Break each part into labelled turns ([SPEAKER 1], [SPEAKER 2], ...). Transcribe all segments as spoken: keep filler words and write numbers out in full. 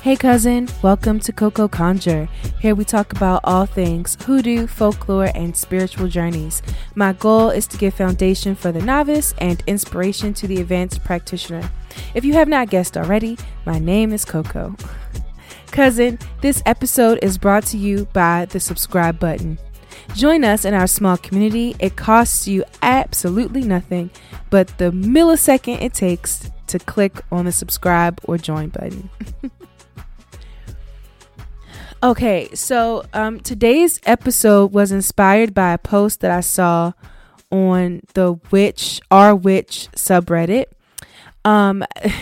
[SPEAKER 1] Hey cousin, welcome to Coco Conjure. Here we talk about all things hoodoo, folklore, and spiritual journeys. My goal is to give foundation for the novice and inspiration to the advanced practitioner. If you have not guessed already, my name is Coco. Cousin, this episode is brought to you by the subscribe button. Join us in our small community. It costs you absolutely nothing but the millisecond it takes to click on the subscribe or join button. Okay, so um, today's episode was inspired by a post that I saw on the Witch, R Witch subreddit. Um,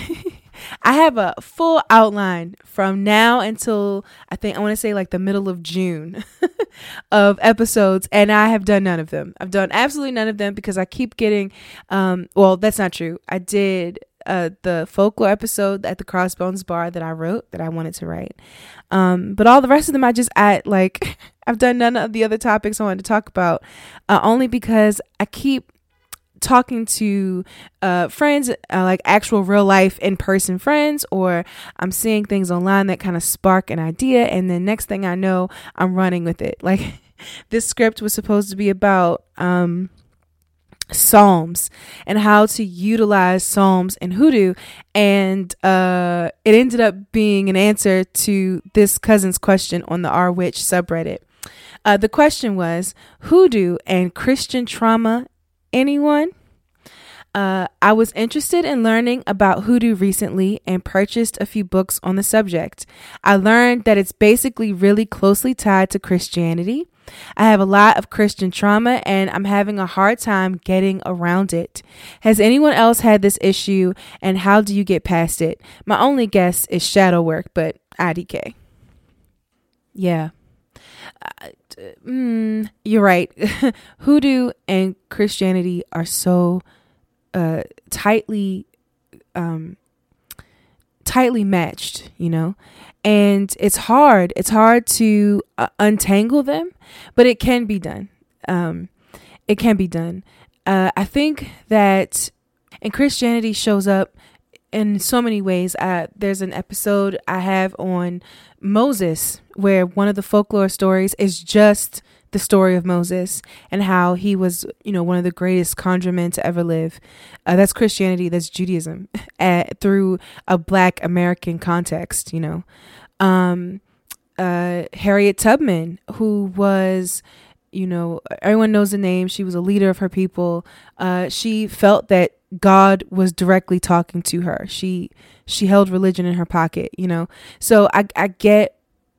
[SPEAKER 1] I have a full outline from now until I think I want to say like the middle of June of episodes, and I have done none of them. I've done absolutely none of them because I keep getting, um, well, that's not true. I did uh, the folklore episode at the Crossbones Bar that I wrote, that I wanted to write. Um, but all the rest of them, I just add like, I've done none of the other topics I wanted to talk about, uh, only because I keep talking to uh, friends, uh, like actual real life in person friends, or I'm seeing things online that kind of spark an idea. And then next thing I know, I'm running with it. Like this script was supposed to be about, um, Psalms and how to utilize Psalms in hoodoo, and uh it ended up being an answer to this cousin's question on the R Witch subreddit. Uh the question was hoodoo and Christian trauma. Anyone? Uh, I was interested in learning about hoodoo recently and purchased a few books on the subject. I learned that it's basically really closely tied to Christianity. I have a lot of Christian trauma and I'm having a hard time getting around it. Has anyone else had this issue, and how do you get past it? My only guess is shadow work, but I D K. Yeah. Uh, mm, you're right. Hoodoo and Christianity are so uh, tightly um, tightly matched, you know, and it's hard. It's hard to uh, untangle them, but it can be done. Um, it can be done. Uh, I think that, and Christianity shows up in so many ways. Uh, there's an episode I have on Moses where one of the folklore stories is just the story of Moses and how he was, you know, one of the greatest conjurmen to ever live. Uh, that's Christianity. That's Judaism uh, through a Black American context, you know. Um, uh, Harriet Tubman, who was, you know, everyone knows the name. She was a leader of her people. Uh, she felt that God was directly talking to her. She she held religion in her pocket, you know. So I I get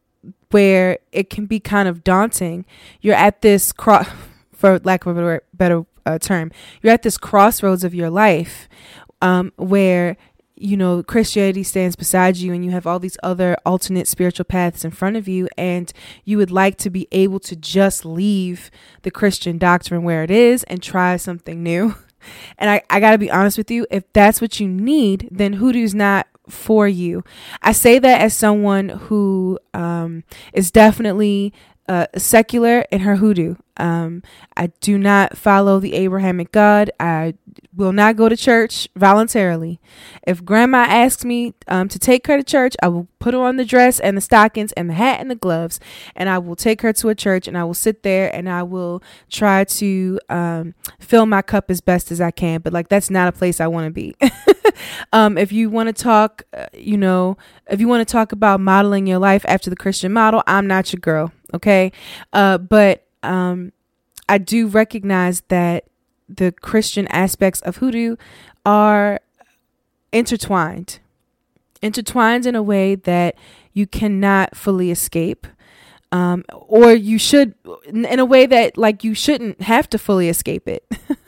[SPEAKER 1] where it can be kind of daunting. You're at this cross, for lack of a better, better uh, term, you're at this crossroads of your life, um, where, you know, Christianity stands beside you and you have all these other alternate spiritual paths in front of you, and you would like to be able to just leave the Christian doctrine where it is and try something new. And I, I gotta be honest with you, if that's what you need, then hoodoo's not for you. I say that as someone who um, is definitely uh, secular in her hoodoo. Um, I do not follow the Abrahamic God. I will not go to church voluntarily. If grandma asks me um, to take her to church, I will put her on the dress and the stockings and the hat and the gloves, and I will take her to a church and I will sit there and I will try to um, fill my cup as best as I can. But like, that's not a place I want to be. um, if you want to talk, uh, you know, if you want to talk about modeling your life after the Christian model, I'm not your girl. Okay. Uh, but um, I do recognize that the Christian aspects of hoodoo are intertwined, intertwined in a way that you cannot fully escape. Um, or you should, in a way that like you shouldn't have to fully escape it.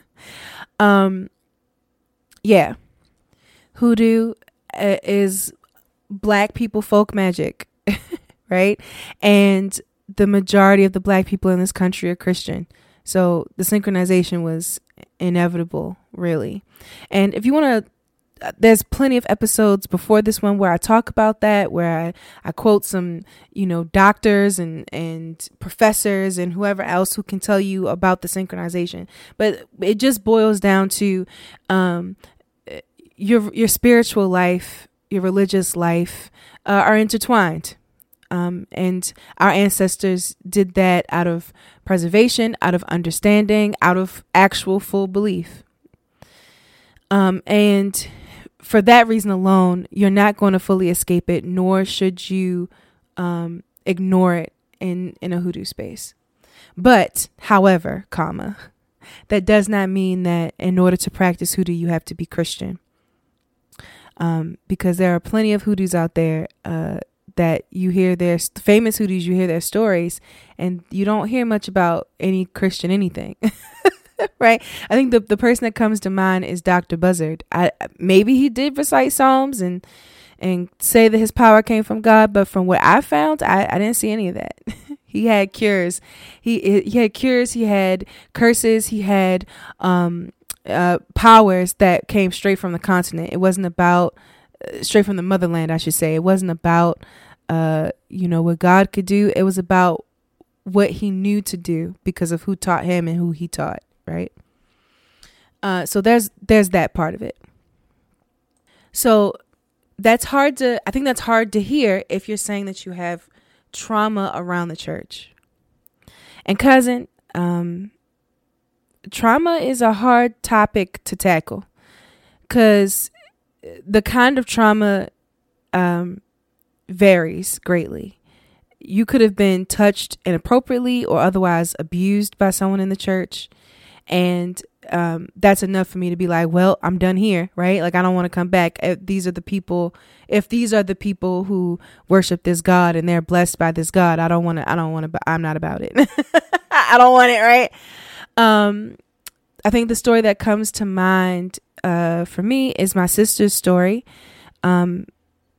[SPEAKER 1] um, yeah. Hoodoo uh, is Black people folk magic, right? And the majority of the Black people in this country are Christian. So the synchronization was inevitable, really. And if you want to, there's plenty of episodes before this one where I talk about that, where I, I quote some, you know, doctors and, and professors and whoever else who can tell you about the synchronization. But it just boils down to um, your your spiritual life, your religious life, uh, are intertwined. Um, and our ancestors did that out of preservation, out of understanding, out of actual full belief. Um, and for that reason alone, you're not going to fully escape it, nor should you um, ignore it in, in a hoodoo space. But, however, comma, that does not mean that in order to practice hoodoo, you have to be Christian. Um, because there are plenty of hoodoos out there uh, that you hear their famous hoodoos, you hear their stories, and you don't hear much about any Christian anything. Right? I think the, the person that comes to mind is Doctor Buzzard. I, maybe he did recite Psalms and and say that his power came from God, but from what I found, I, I didn't see any of that. He had cures. He he had cures. He had curses. He had um uh powers that came straight from the continent. It wasn't about uh, straight from the motherland, I should say. It wasn't about uh you know what God could do. It was about what he knew to do because of who taught him and who he taught. Right. Uh, so there's there's that part of it. So that's hard to I think that's hard to hear if you're saying that you have trauma around the church. And cousin, um, trauma is a hard topic to tackle because the kind of trauma um, varies greatly. You could have been touched inappropriately or otherwise abused by someone in the church. And um, that's enough for me to be like, well, I'm done here, right? Like, I don't want to come back. If these are the people, if these are the people who worship this God and they're blessed by this God, I don't want to, I don't want to, I'm not about it. I don't want it, right? Um, I think the story that comes to mind uh, for me is my sister's story. Um,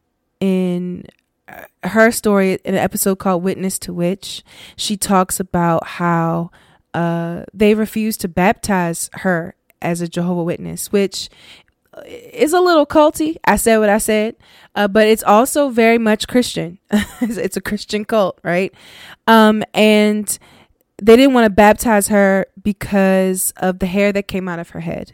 [SPEAKER 1] in her story, in an episode called Witness to Witch, she talks about how Uh, they refused to baptize her as a Jehovah's Witness, which is a little culty. I said what I said, uh, but it's also very much Christian. It's a Christian cult, right? Um, and they didn't want to baptize her because of the hair that came out of her head.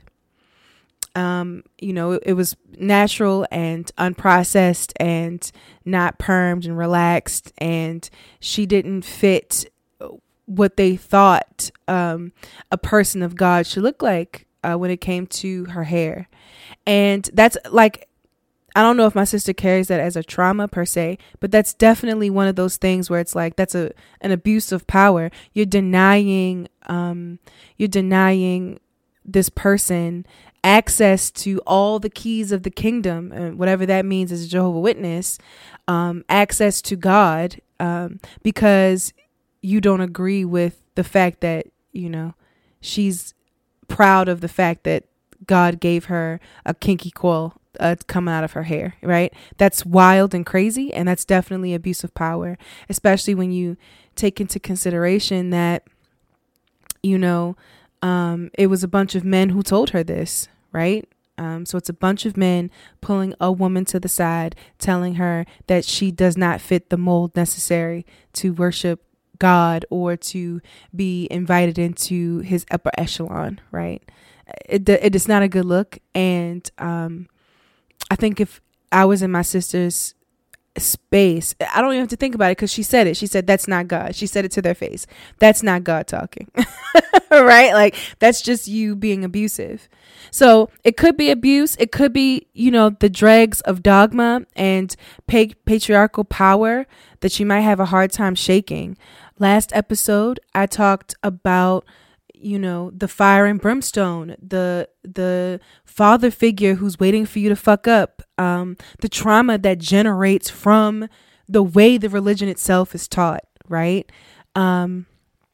[SPEAKER 1] Um, you know, it, it was natural and unprocessed and not permed and relaxed, and she didn't fit what they thought um, a person of God should look like uh, when it came to her hair. And that's like, I don't know if my sister carries that as a trauma per se, but that's definitely one of those things where it's like, that's a an abuse of power. You're denying, um, you're denying this person access to all the keys of the kingdom, and whatever that means as a Jehovah's Witness, um, access to God, um, because you don't agree with the fact that, you know, she's proud of the fact that God gave her a kinky coil uh, coming out of her hair, right? That's wild and crazy. And that's definitely abuse of power, especially when you take into consideration that, you know, um, it was a bunch of men who told her this, right? Um, so it's a bunch of men pulling a woman to the side, telling her that she does not fit the mold necessary to worship God or to be invited into his upper echelon, right? It it is not a good look. And um, I think if I was in my sister's space, I don't even have to think about it because she said it. She said, that's not God. She said it to their face. That's not God talking, right? Like, that's just you being abusive. So it could be abuse. It could be, you know, the dregs of dogma and pa- patriarchal power that you might have a hard time shaking. Last episode, I talked about, you know, the fire and brimstone, the the father figure who's waiting for you to fuck up, um, the trauma that generates from the way the religion itself is taught, right? Um,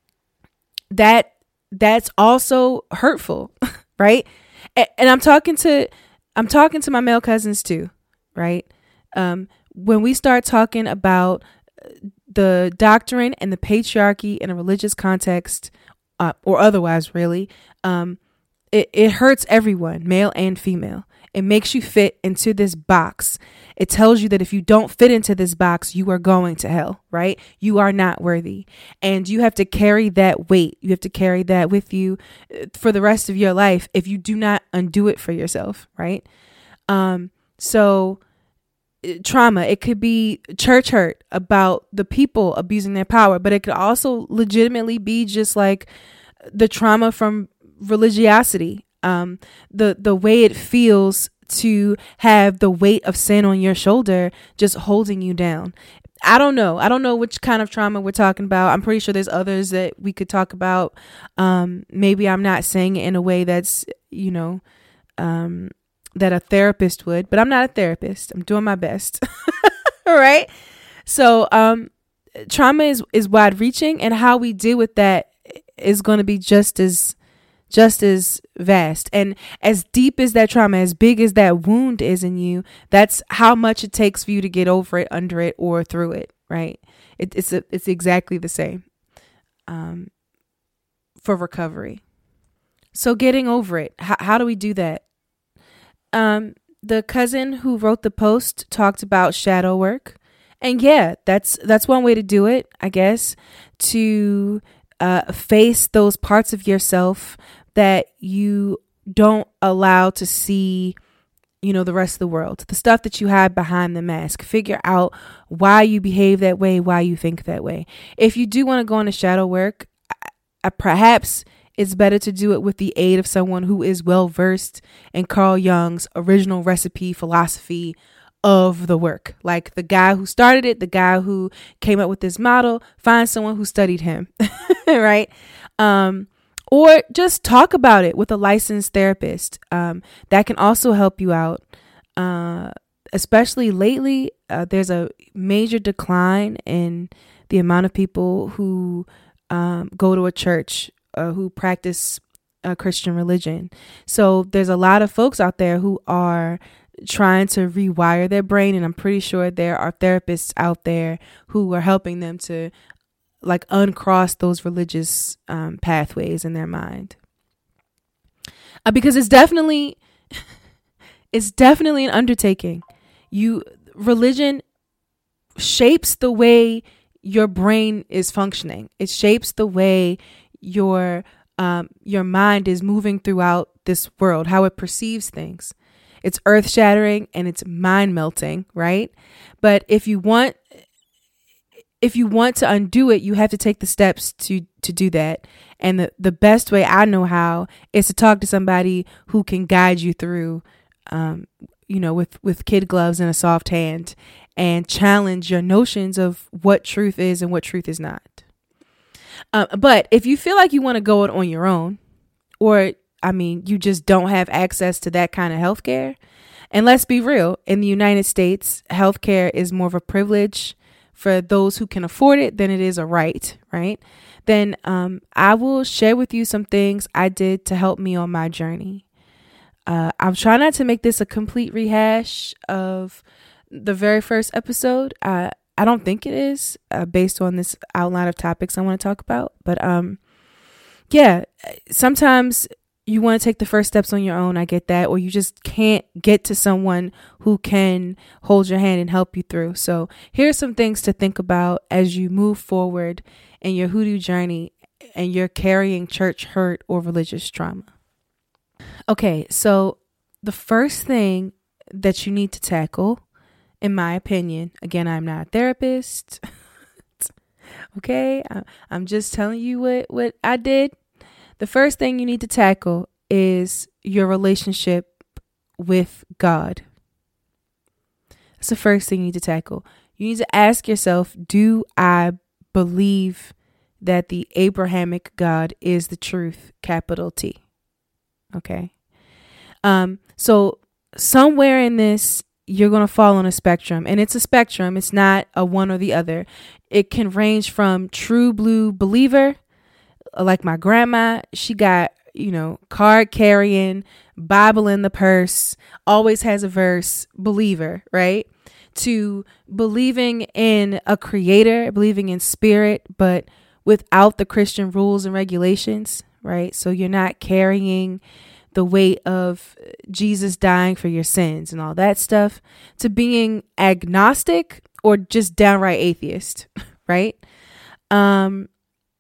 [SPEAKER 1] that that's also hurtful, right? And, and I'm talking to I'm talking to my male cousins too, right? Um, when we start talking about the doctrine and the patriarchy in a religious context, uh, or otherwise, really, um, it, it hurts everyone, male and female. It makes you fit into this box. It tells you that if you don't fit into this box, you are going to hell, right? You are not worthy. And you have to carry that weight. You have to carry that with you for the rest of your life if you do not undo it for yourself, right? Um, so trauma. It could be church hurt about the people abusing their power, but it could also legitimately be just like the trauma from religiosity. Um, the, the way it feels to have the weight of sin on your shoulder, just holding you down. I don't know. I don't know which kind of trauma we're talking about. I'm pretty sure there's others that we could talk about. Um, maybe I'm not saying it in a way that's, you know, um, that a therapist would, but I'm not a therapist. I'm doing my best. All right. So, um, trauma is, is wide reaching, and how we deal with that is going to be just as, just as vast. And as deep as that trauma, as big as that wound is in you, that's how much it takes for you to get over it, under it, or through it. Right. It, it's, a, it's exactly the same, um, for recovery. So getting over it, how, how do we do that? Um, the cousin who wrote the post talked about shadow work, and yeah, that's, that's one way to do it, I guess, to, uh, face those parts of yourself that you don't allow to see, you know, the rest of the world, the stuff that you hide behind the mask. Figure out why you behave that way, why you think that way. If you do want to go into shadow work, I, I, perhaps it's better to do it with the aid of someone who is well versed in Carl Jung's original recipe philosophy of the work. Like the guy who started it, the guy who came up with this model, find someone who studied him, right? Um, or just talk about it with a licensed therapist. Um, that can also help you out. Uh, especially lately, uh, there's a major decline in the amount of people who um, go to a church, uh, who practice a Christian religion. So there's a lot of folks out there who are trying to rewire their brain. And I'm pretty sure there are therapists out there who are helping them to like uncross those religious um, pathways in their mind. Uh, because it's definitely, it's definitely an undertaking. You, religion shapes the way your brain is functioning. It shapes the way your, um, your mind is moving throughout this world, how it perceives things. It's earth shattering and it's mind melting, right? But if you want, if you want to undo it, you have to take the steps to, to do that. And the, the best way I know how is to talk to somebody who can guide you through, um, you know, with, with kid gloves and a soft hand, and challenge your notions of what truth is and what truth is not. Uh, but if you feel like you want to go it on your own, or, I mean, you just don't have access to that kind of healthcare, and let's be real, in the United States, healthcare is more of a privilege for those who can afford it than it is a right, right? Then um, I will share with you some things I did to help me on my journey. Uh, I'm trying not to make this a complete rehash of the very first episode. Uh, I don't think it is, uh, based on this outline of topics I want to talk about. But um, yeah, sometimes you want to take the first steps on your own. I get that. Or you just can't get to someone who can hold your hand and help you through. So here's some things to think about as you move forward in your hoodoo journey and you're carrying church hurt or religious trauma. Okay, so the first thing that you need to tackle, in my opinion, again, I'm not a therapist. Okay, I'm just telling you what, what I did. The first thing you need to tackle is your relationship with God. That's the first thing you need to tackle. You need to ask yourself, do I believe that the Abrahamic God is the truth, capital T? Okay. Um, so somewhere in this, you're going to fall on a spectrum, and it's a spectrum. It's not a one or the other. It can range from true blue believer, like my grandma. She got, you know, card carrying, Bible in the purse, always has a verse, believer, right? To believing in a creator, believing in spirit, but without the Christian rules and regulations, right? So you're not carrying the weight of Jesus dying for your sins and all that stuff, to being agnostic or just downright atheist, right? Um,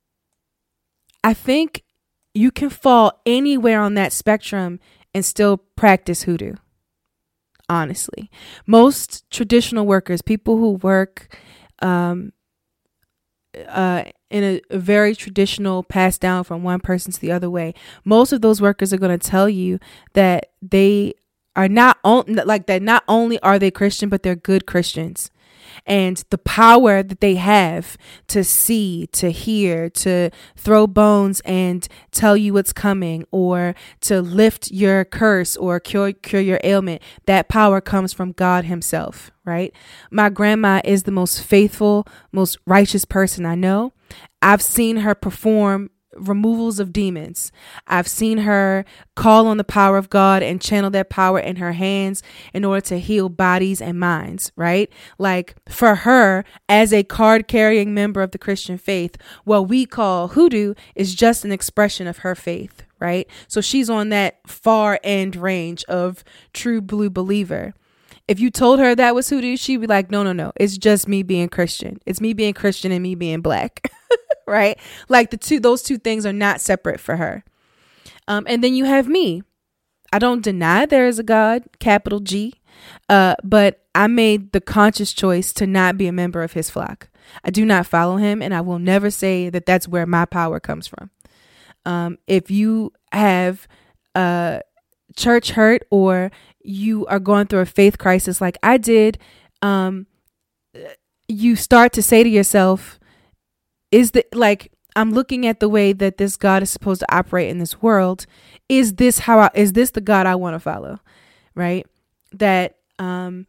[SPEAKER 1] I think you can fall anywhere on that spectrum and still practice hoodoo. honestly. Most traditional workers, people who work um, uh, in a, a very traditional pass down from one person to the other way, most of those workers are going to tell you that they are not on, like that not only are they Christian, but they're good Christians. And the power that they have to see, to hear, to throw bones and tell you what's coming, or to lift your curse or cure, cure your ailment, that power comes from God himself, right? My grandma is the most faithful, most righteous person I know. I've seen her perform removals of demons. I've seen her call on the power of God and channel that power in her hands in order to heal bodies and minds, right? Like for her, as a card carrying member of the Christian faith, what we call hoodoo is just an expression of her faith, right? So she's on that far end range of true blue believer. If you told her that was hoodoo, she'd be like, no, no, no, it's just me being Christian. It's me being Christian and me being black. Right? Like the two, those two things are not separate for her. Um, and then you have me. I don't deny there is a God, capital G, uh, but I made the conscious choice to not be a member of his flock. I do not follow him, and I will never say that that's where my power comes from. Um, if you have uh, church hurt, or you are going through a faith crisis like I did, um, you start to say to yourself, is the like I'm looking at the way that this God is supposed to operate in this world. Is this how I, is this the God I want to follow? Right? That um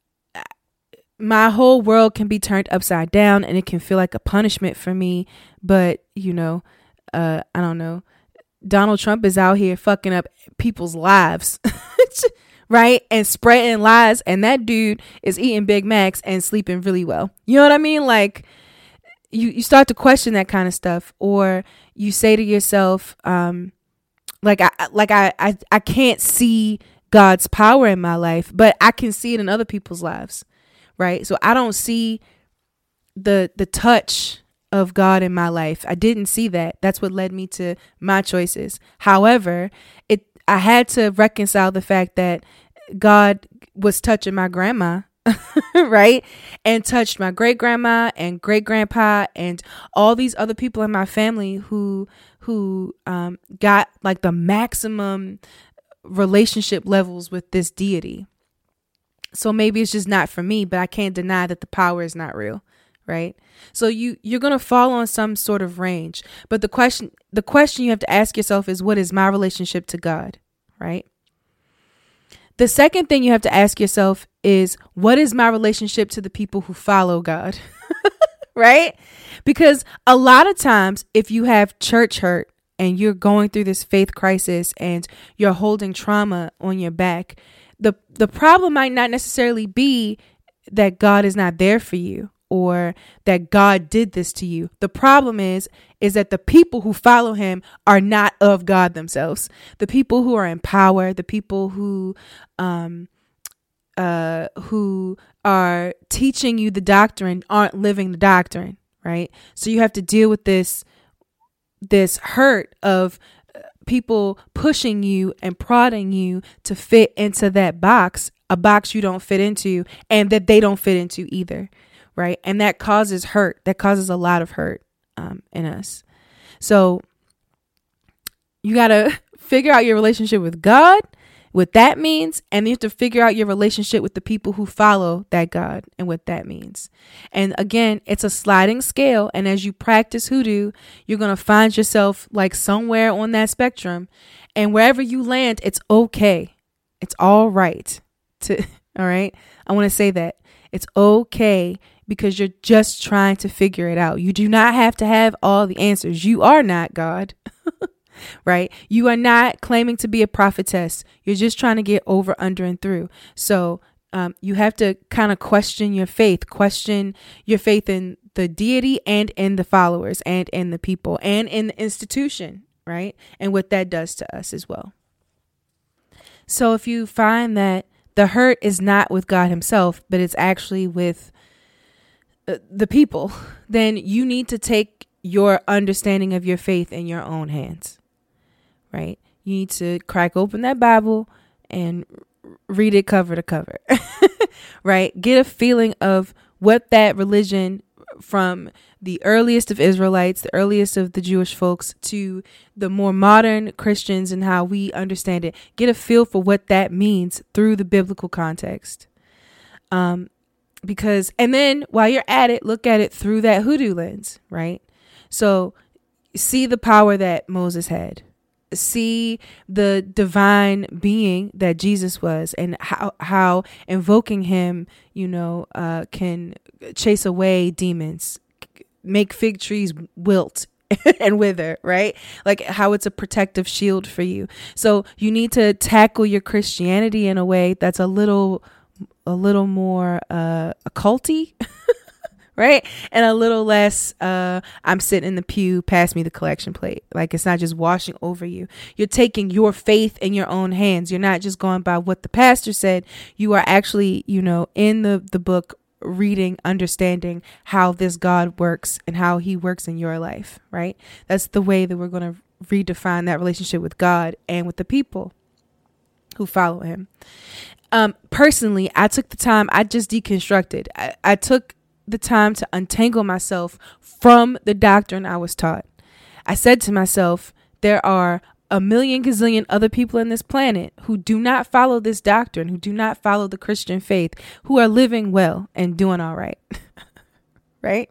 [SPEAKER 1] my whole world can be turned upside down and it can feel like a punishment for me. But, you know, uh, I don't know. Donald Trump is out here fucking up people's lives. Right? And spreading lies. And that dude is eating Big Macs and sleeping really well. You know what I mean? Like, You, you start to question that kind of stuff, or you say to yourself, um, like I like I, I I can't see God's power in my life, but I can see it in other people's lives, right? So I don't see the the touch of God in my life. I didn't see that. That's what led me to my choices. However, it I had to reconcile the fact that God was touching my grandma. Right? And touched my great grandma and great grandpa and all these other people in my family who who um, got like the maximum relationship levels with this deity. So maybe it's just not for me, but I can't deny that the power is not real. Right? So you you're going to fall on some sort of range. But the question the question you have to ask yourself is, what is my relationship to God? Right? The second thing you have to ask yourself is, what is my relationship to the people who follow God? Right? Because a lot of times, if you have church hurt and you're going through this faith crisis and you're holding trauma on your back, the, the problem might not necessarily be that God is not there for you or that God did this to you. The problem is, is that the people who follow him are not of God themselves. The people who are in power, the people who, um, uh, who are teaching you the doctrine aren't living the doctrine, right? So you have to deal with this, this hurt of people pushing you and prodding you to fit into that box, a box you don't fit into and that they don't fit into either. Right. And that causes hurt. That causes a lot of hurt um, in us. So you got to figure out your relationship with God, what that means. And you have to figure out your relationship with the people who follow that God and what that means. And again, it's a sliding scale. And as you practice hoodoo, you're going to find yourself like somewhere on that spectrum. And wherever you land, it's okay. It's all right. To, all right. I want to say that it's okay. Because you're just trying to figure it out. You do not have to have all the answers. You are not God, right? You are not claiming to be a prophetess. You're just trying to get over, under, and through. So um, you have to kind of question your faith, question your faith in the deity and in the followers and in the people and in the institution, right? And what that does to us as well. So if you find that the hurt is not with God himself, but it's actually with the people, then you need to take your understanding of your faith in your own hands, right? You need to crack open that Bible and read it cover to cover, right? Get a feeling of what that religion, from the earliest of Israelites, the earliest of the Jewish folks, to the more modern Christians and how we understand it. Get a feel for what that means through the biblical context. Um, because, and then while you're at it, look at it through that hoodoo lens, right? So see the power that Moses had. See the divine being that Jesus was, and how how invoking him, you know, uh, can chase away demons, make fig trees wilt and wither, right? Like how it's a protective shield for you. So you need to tackle your Christianity in a way that's a little, a little more uh, occulty. Right. And a little less, uh, I'm sitting in the pew, pass me the collection plate. Like it's not just washing over you. You're taking your faith in your own hands. You're not just going by what the pastor said. You are actually, you know, in the, the book, reading, understanding how this God works and how he works in your life. Right. That's the way that we're going to redefine that relationship with God and with the people who follow him. Um, personally, I took the time, I just deconstructed. I, I took the time to untangle myself from the doctrine I was taught. I said to myself, there are a million gazillion other people in this planet who do not follow this doctrine, who do not follow the Christian faith, who are living well and doing all right. Right?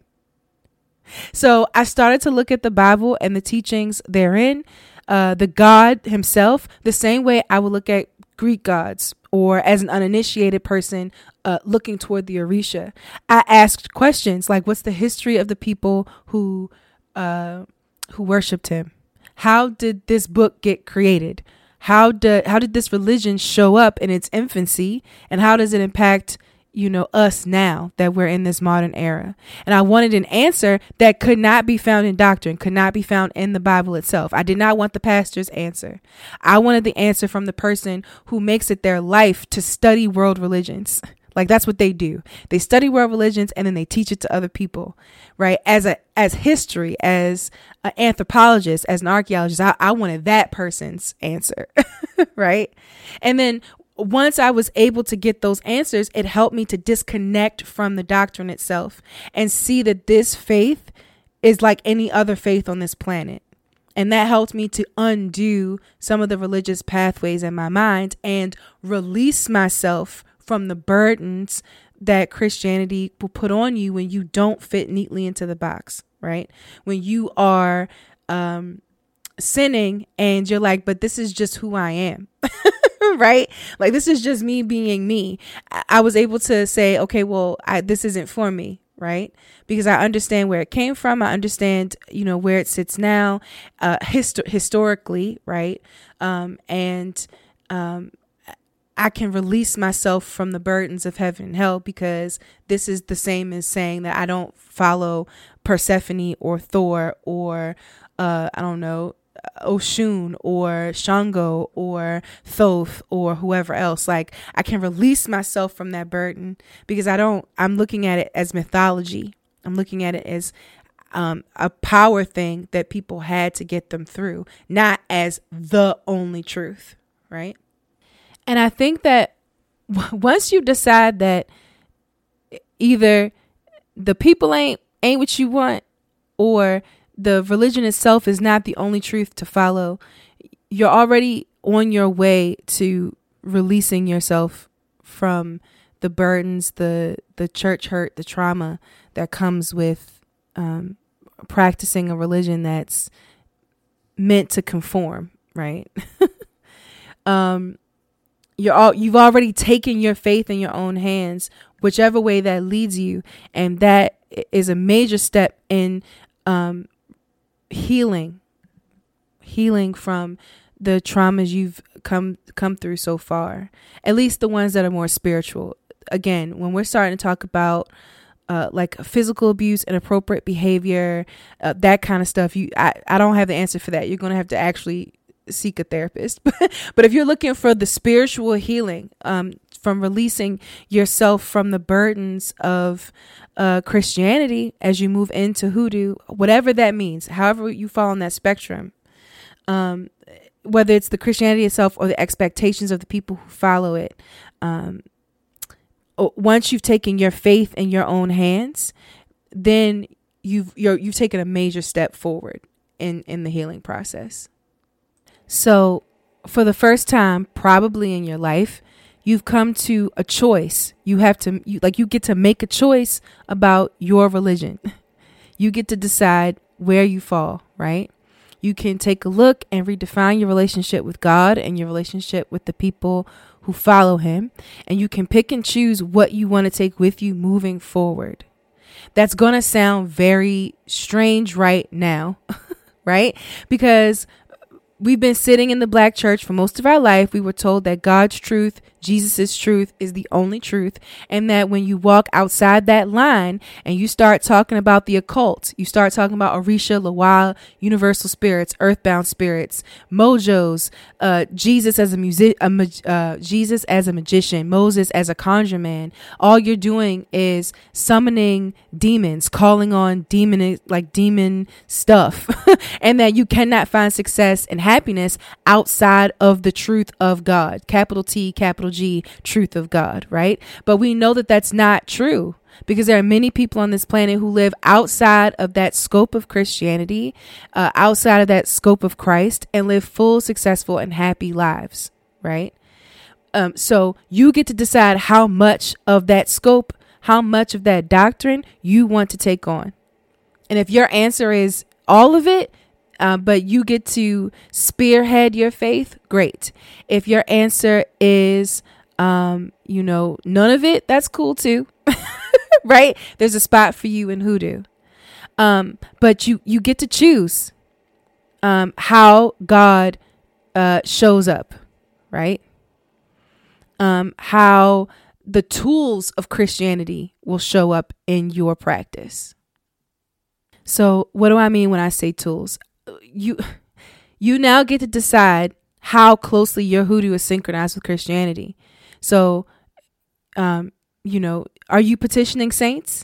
[SPEAKER 1] So I started to look at the Bible and the teachings therein, uh, the God himself, the same way I would look at Greek gods, or as an uninitiated person uh, looking toward the Orisha. I asked questions like, what's the history of the people who uh, who worshipped him? How did this book get created? How did how did this religion show up in its infancy? And how does it impact, you know, us now that we're in this modern era? And I wanted an answer that could not be found in doctrine, could not be found in the Bible itself. I did not want the pastor's answer. I wanted the answer from the person who makes it their life to study world religions. Like that's what they do. They study world religions and then they teach it to other people, right? As a, as history, as an anthropologist, as an archaeologist, I, I wanted that person's answer, right? And then once I was able to get those answers, it helped me to disconnect from the doctrine itself and see that this faith is like any other faith on this planet. And that helped me to undo some of the religious pathways in my mind and release myself from the burdens that Christianity will put on you when you don't fit neatly into the box, right? When you are um, sinning and you're like, but this is just who I am. Right? Like, this is just me being me. I, I was able to say, okay, well, I, this isn't for me. Right? Because I understand where it came from. I understand, you know, where it sits now, uh, hist- historically. Right. Um, and um, I can release myself from the burdens of heaven and hell, because this is the same as saying that I don't follow Persephone or Thor or, uh, I don't know, Oshun or Shango or Thoth or whoever else. Like, I can release myself from that burden because I don't, I'm looking at it as mythology. I'm looking at it as um, a power thing that people had to get them through, not as the only truth. Right. And I think that w- once you decide that either the people ain't, ain't what you want, or the religion itself is not the only truth to follow, you're already on your way to releasing yourself from the burdens, the the church hurt, the trauma that comes with um, practicing a religion that's meant to conform, right? um, you're all you've already taken your faith in your own hands, whichever way that leads you, and that is a major step in um, healing, healing from the traumas you've come come through so far, at least the ones that are more spiritual. Again, when we're starting to talk about uh, like physical abuse, inappropriate behavior, uh, that kind of stuff, you I, I don't have the answer for that. You're going to have to actually seek a therapist. But if you're looking for the spiritual healing, um, from releasing yourself from the burdens of uh, Christianity as you move into hoodoo, whatever that means, however you fall on that spectrum, um, whether it's the Christianity itself or the expectations of the people who follow it. Um, once you've taken your faith in your own hands, then you've you're, you've taken a major step forward in, in the healing process. So for the first time, probably in your life, you've come to a choice. You have to, you, like, you get to make a choice about your religion. You get to decide where you fall, right? You can take a look and redefine your relationship with God and your relationship with the people who follow him. And you can pick and choose what you want to take with you moving forward. That's going to sound very strange right now, right? Because we've been sitting in the black church for most of our life. We were told that God's truth, Jesus's truth, is the only truth. And that when you walk outside that line and you start talking about the occult, you start talking about Orisha, Lawal, universal spirits, earthbound spirits, mojos, uh, Jesus as a music, a mag- uh, Jesus as a magician, Moses as a conjure man. All you're doing is summoning demons, calling on demon, like demon stuff, and that you cannot find success and happiness outside of the truth of God, capital T, capital G, truth of God, right? But we know that that's not true, because there are many people on this planet who live outside of that scope of Christianity, uh, outside of that scope of Christ, and live full, successful, and happy lives, right? Um, so you get to decide how much of that scope, how much of that doctrine you want to take on. And if your answer is all of it, Uh, but you get to spearhead your faith, great. If your answer is, um, you know, none of it, that's cool too, right? There's a spot for you in Hoodoo. Um, but you, you get to choose um, how God uh, shows up, right? Um, how the tools of Christianity will show up in your practice. So what do I mean when I say tools? You you now get to decide how closely your Hoodoo is synchronized with Christianity. So, um, you know, are you petitioning saints?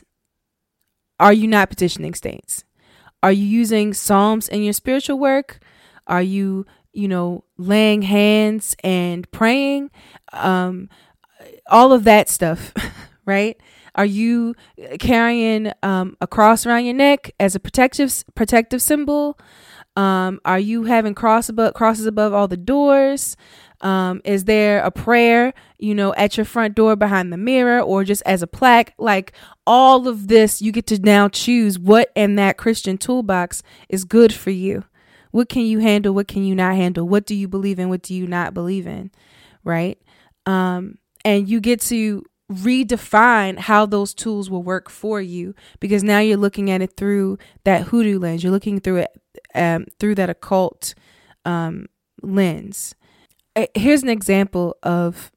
[SPEAKER 1] Are you not petitioning saints? Are you using Psalms in your spiritual work? Are you, you know, laying hands and praying? Um, all of that stuff, right? Are you carrying um, a cross around your neck as a protective protective symbol? Um, are you having cross above, crosses above all the doors? Um, is there a prayer, you know, at your front door behind the mirror, or just as a plaque? Like, all of this, you get to now choose what in that Christian toolbox is good for you. What can you handle? What can you not handle? What do you believe in? What do you not believe in? Right. Um, and you get to redefine how those tools will work for you, because now you're looking at it through that Hoodoo lens. You're looking through it um, through that occult um, lens. Here's an example of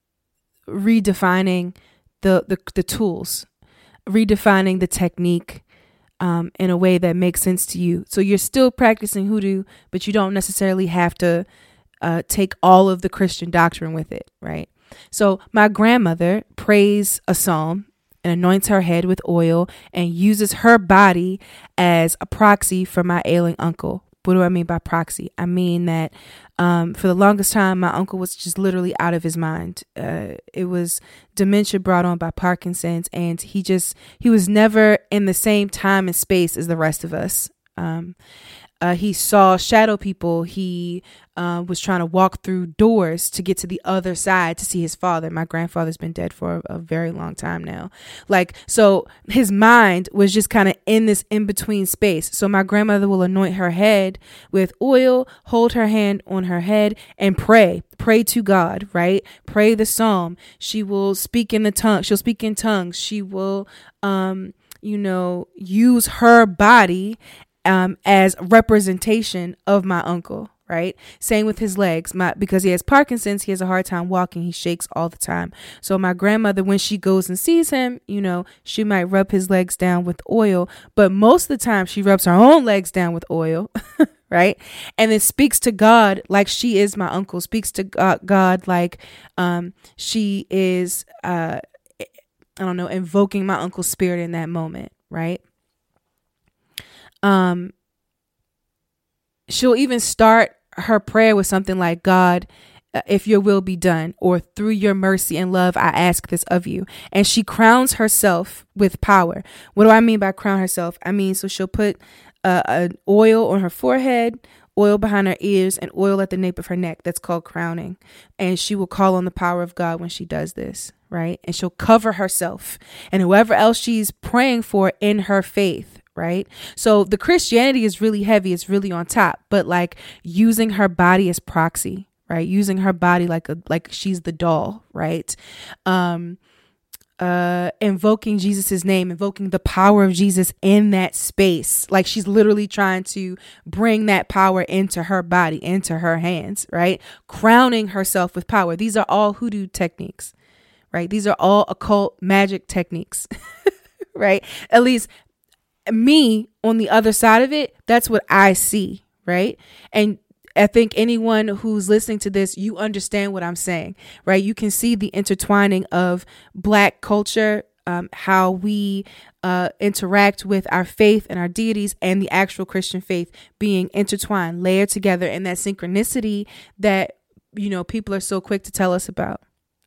[SPEAKER 1] redefining the, the, the tools, redefining the technique um, in a way that makes sense to you. So you're still practicing Hoodoo, but you don't necessarily have to uh, take all of the Christian doctrine with it, right? So my grandmother prays a psalm and anoints her head with oil and uses her body as a proxy for my ailing uncle. What do I mean by proxy? I mean that um, for the longest time, my uncle was just literally out of his mind. Uh, it was dementia brought on by Parkinson's, and he just, he was never in the same time and space as the rest of us. Um, Uh, he saw shadow people. He uh, was trying to walk through doors to get to the other side to see his father. My grandfather's been dead for a, a very long time now. Like, so his mind was just kind of in this in-between space. So my grandmother will anoint her head with oil, hold her hand on her head, and pray. Pray to God, right? Pray the psalm. She will speak in the tongue. She'll speak in tongues. She will, um, you know, use her body Um, as representation of my uncle, right? Same with his legs, my, because he has Parkinson's, he has a hard time walking. He shakes all the time. So my grandmother, when she goes and sees him, you know, she might rub his legs down with oil, but most of the time she rubs her own legs down with oil, right? And then speaks to God like she is my uncle, speaks to God like um, she is, uh, I don't know, invoking my uncle's spirit in that moment, right? Um, she'll even start her prayer was something like, God, if your will be done, or through your mercy and love, I ask this of you. And she crowns herself with power. What do I mean by crown herself? I mean, so she'll put uh, an oil on her forehead, oil behind her ears, and oil at the nape of her neck. That's called crowning. And she will call on the power of God when she does this, right? And she'll cover herself and whoever else she's praying for in her faith, right? So the Christianity is really heavy. It's really on top, but like using her body as proxy, right? Using her body like a, like she's the doll, right? Um, uh, invoking Jesus's name, invoking the power of Jesus in that space. Like she's literally trying to bring that power into her body, into her hands, right? Crowning herself with power. These are all hoodoo techniques, right? These are all occult magic techniques, right? At least me on the other side of it, that's what I see, right? And I think anyone who's listening to this, you understand what I'm saying, right? You can see the intertwining of Black culture, um, how we uh, interact with our faith and our deities and the actual Christian faith being intertwined, layered together in that synchronicity that, you know, people are so quick to tell us about.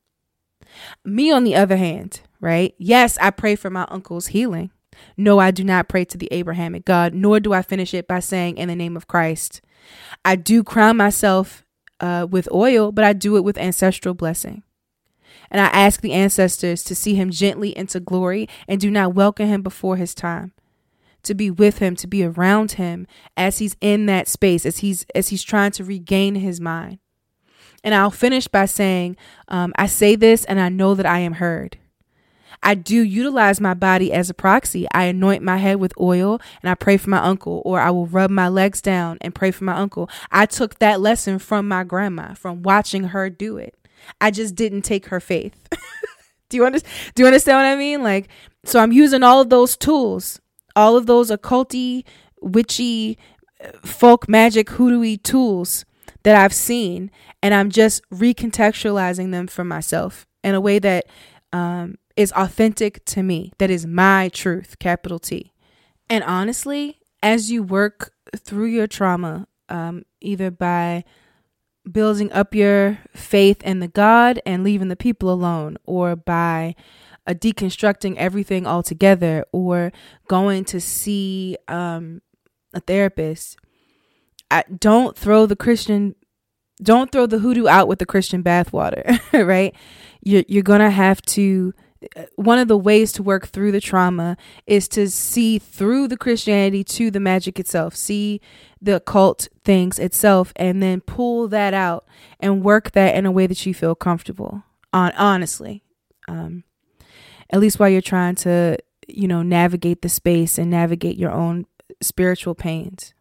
[SPEAKER 1] Me, on the other hand, right? Yes, I pray for my uncle's healing. No, I do not pray to the Abrahamic God, nor do I finish it by saying in the name of Christ. I do crown myself uh, with oil, but I do it with ancestral blessing. And I ask the ancestors to see him gently into glory and do not welcome him before his time, to be with him, to be around him as he's in that space, as he's as he's trying to regain his mind. And I'll finish by saying, um, I say this and I know that I am heard. I do utilize my body as a proxy. I anoint my head with oil and I pray for my uncle, or I will rub my legs down and pray for my uncle. I took that lesson from my grandma, from watching her do it. I just didn't take her faith. do you understand? Do you understand what I mean? Like, so I'm using all of those tools, all of those occulty, witchy, folk magic, hoodoo-y tools that I've seen, and I'm just recontextualizing them for myself in a way that, um, is authentic to me, that is my truth, capital T. And honestly, as you work through your trauma, um, either by building up your faith in the God and leaving the people alone, or by uh, deconstructing everything altogether, or going to see um, a therapist, I, don't throw the Christian, don't throw the hoodoo out with the Christian bathwater, right? You're, you're going to have to, one of the ways to work through the trauma is to see through the Christianity to the magic itself, see the occult things itself, and then pull that out and work that in a way that you feel comfortable on, honestly. Um, at least while you're trying to, you know, navigate the space and navigate your own spiritual pains.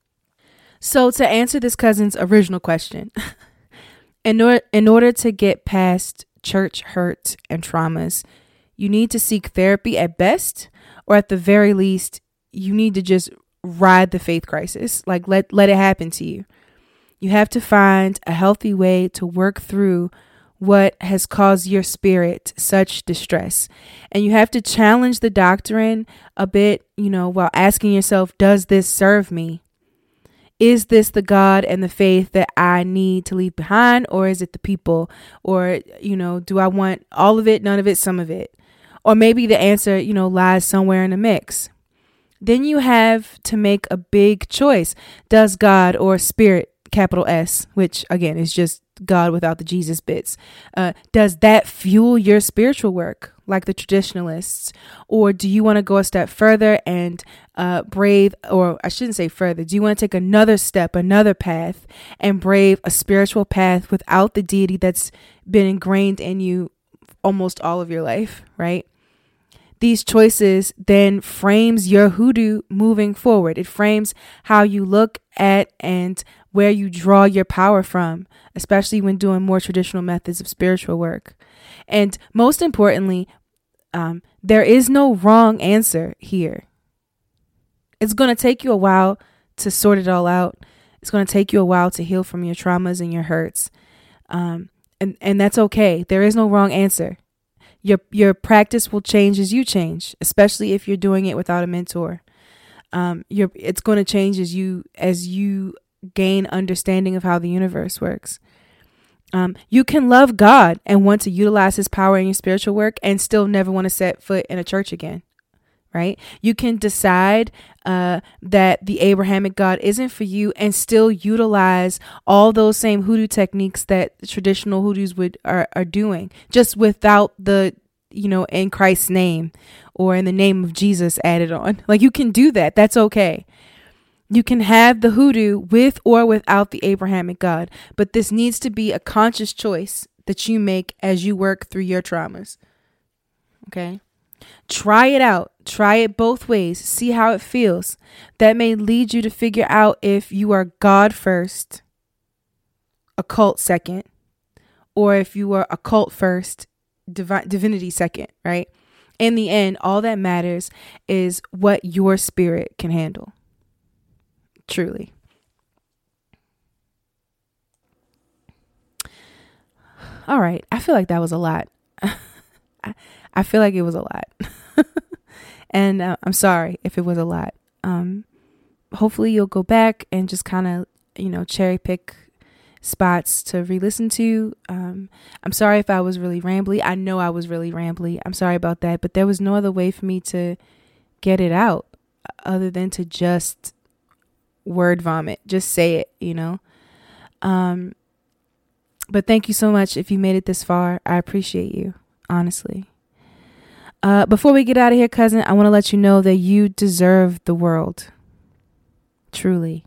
[SPEAKER 1] So to answer this cousin's original question, in order, in order to get past church hurt and traumas, you need to seek therapy at best, or at the very least, you need to just ride the faith crisis. Like let, let it happen to you. You have to find a healthy way to work through what has caused your spirit such distress. And you have to challenge the doctrine a bit, you know, while asking yourself, does this serve me? Is this the God and the faith that I need to leave behind? Or is it the people? Or, you know, do I want all of it, none of it, some of it? Or maybe the answer, you know, lies somewhere in the mix. Then you have to make a big choice. Does God, or spirit, capital S, which again is just God without the Jesus bits, uh, does that fuel your spiritual work like the traditionalists? Or do you want to go a step further and uh, brave, or I shouldn't say further, do you want to take another step, another path, and brave a spiritual path without the deity that's been ingrained in you almost all of your life, right? These choices then frames your hoodoo moving forward. It frames how you look at and where you draw your power from, especially when doing more traditional methods of spiritual work. And most importantly, um, there is no wrong answer here. It's going to take you a while to sort it all out. It's going to take you a while to heal from your traumas and your hurts. Um, and, and that's okay. There is no wrong answer. Your your practice will change as you change, especially if you're doing it without a mentor. Um, you're, it's going to change as you as you gain understanding of how the universe works. Um, you can love God and want to utilize his power in your spiritual work and still never want to set foot in a church again. Right? You can decide uh, that the Abrahamic God isn't for you and still utilize all those same hoodoo techniques that traditional hoodoos would are, are doing, just without the, you know, in Christ's name or in the name of Jesus added on. Like, you can do that. That's okay. You can have the hoodoo with or without the Abrahamic God, but this needs to be a conscious choice that you make as you work through your traumas. Okay? Try it out. Try it both ways. See how it feels. That may lead you to figure out if you are God first, occult second, or if you are occult first, divi- divinity second, right? In the end, all that matters is what your spirit can handle. Truly. All right. I feel like that was a lot. I, I feel like it was a lot. And uh, I'm sorry if it was a lot. Um, hopefully you'll go back and just kind of, you know, cherry pick spots to re-listen to. Um, I'm sorry if I was really rambly. I know I was really rambly. I'm sorry about that. But there was no other way for me to get it out other than to just word vomit. Just say it, you know. Um, but thank you so much if you made it this far. I appreciate you, honestly. Uh, before we get out of here, cousin, I want to let you know that you deserve the world. Truly.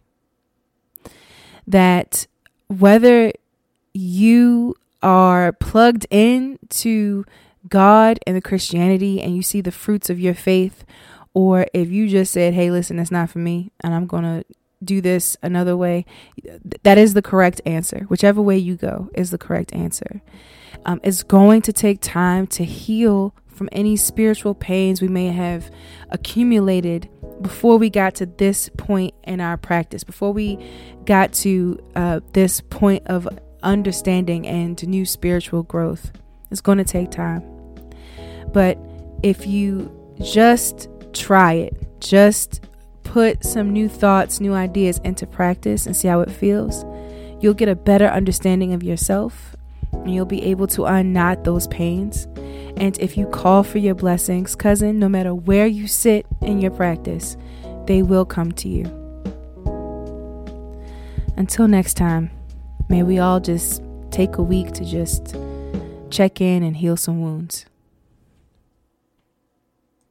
[SPEAKER 1] That whether you are plugged in to God and the Christianity and you see the fruits of your faith, or if you just said, hey, listen, it's not for me and I'm going to do this another way, that is the correct answer. Whichever way you go is the correct answer. Um, it's going to take time to heal from any spiritual pains we may have accumulated before we got to this point in our practice, before we got to uh, this point of understanding and new spiritual growth. It's going to take time. But if you just try it, just put some new thoughts, new ideas into practice and see how it feels, you'll get a better understanding of yourself and you'll be able to unknot those pains. And if you call for your blessings, cousin, no matter where you sit in your practice, they will come to you. Until next time, may we all just take a week to just check in and heal some wounds.